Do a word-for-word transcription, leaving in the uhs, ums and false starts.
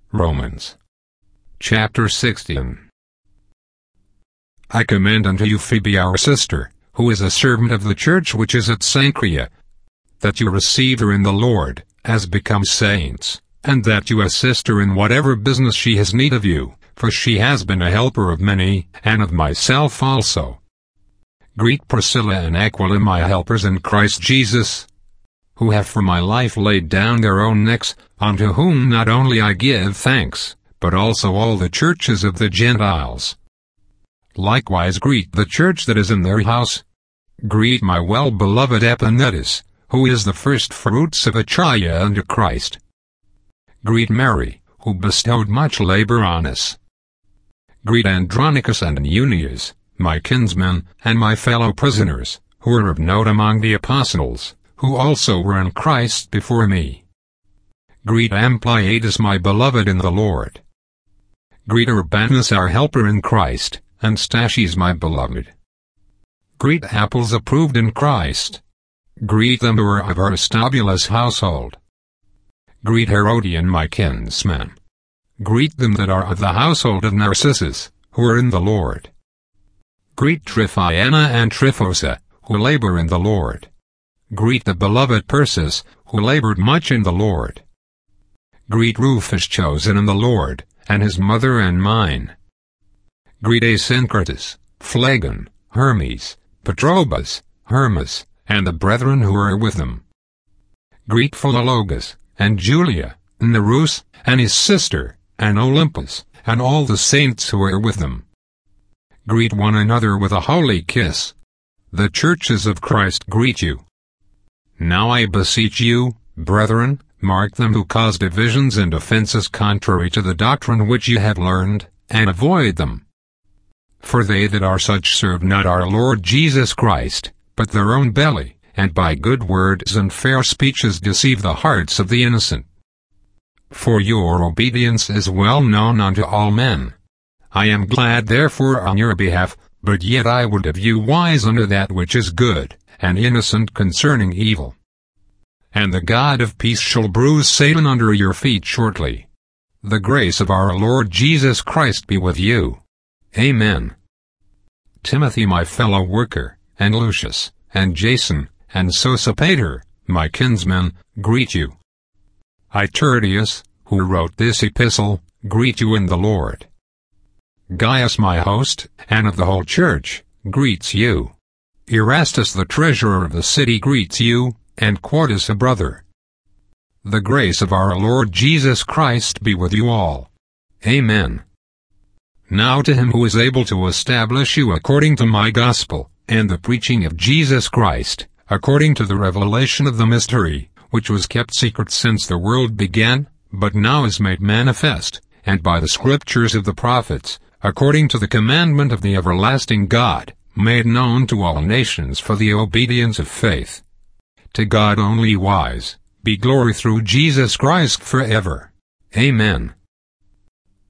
Romans chapter sixteen. I commend unto you Phoebe our sister, who is a servant of the church which is at Cenchrea, that you receive her in the Lord, as becomes saints, and that you assist her in whatever business she has need of you, for she has been a helper of many, and of myself also. Greet Priscilla and Aquila, my helpers in Christ Jesus, who have for my life laid down their own necks, unto whom not only I give thanks, but also all the churches of the Gentiles. Likewise greet the church that is in their house. Greet my well-beloved Epaenetus, who is the first fruits of Achaia unto Christ. Greet Mary, who bestowed much labor on us. Greet Andronicus and Euneas, my kinsmen, and my fellow prisoners, who are of note among the apostles, who also were in Christ before me. Greet Ampliatus, my beloved in the Lord. Greet Urbanus, our helper in Christ, and Stachys, my beloved. Greet Apelles, approved in Christ. Greet them who are of Aristobulus' household. Greet Herodion, my kinsman. Greet them that are of the household of Narcissus, who are in the Lord. Greet Tryphaena and Tryphosa, who labor in the Lord. Greet the beloved Persis, who labored much in the Lord. Greet Rufus, chosen in the Lord, and his mother and mine. Greet Asyncritus, Phlegon, Hermes, Patrobas, Hermas, and the brethren who are with them. Greet Philologus, and Julia, Nerus, and his sister, and Olympus, and all the saints who are with them. Greet one another with a holy kiss. The churches of Christ greet you. Now I beseech you, brethren, mark them who cause divisions and offenses contrary to the doctrine which ye have learned, and avoid them. For they that are such serve not our Lord Jesus Christ, but their own belly, and by good words and fair speeches deceive the hearts of the innocent. For your obedience is well known unto all men. I am glad therefore on your behalf, but yet I would have you wise unto that which is good, and innocent concerning evil. And the God of peace shall bruise Satan under your feet shortly. The grace of our Lord Jesus Christ be with you. Amen. Timothy, my fellow worker, and Lucius, and Jason, and Sosipater, my kinsmen, greet you. I, Tertius, who wrote this epistle, greet you in the Lord. Gaius, my host, and of the whole church, greets you. Erastus, the treasurer of the city, greets you, and Quartus, a brother. The grace of our Lord Jesus Christ be with you all. Amen. Now to him who is able to establish you according to my gospel, and the preaching of Jesus Christ, according to the revelation of the mystery, which was kept secret since the world began, but now is made manifest, and by the scriptures of the prophets, according to the commandment of the everlasting God, made known to all nations for the obedience of faith. To God only wise, be glory through Jesus Christ forever. Amen.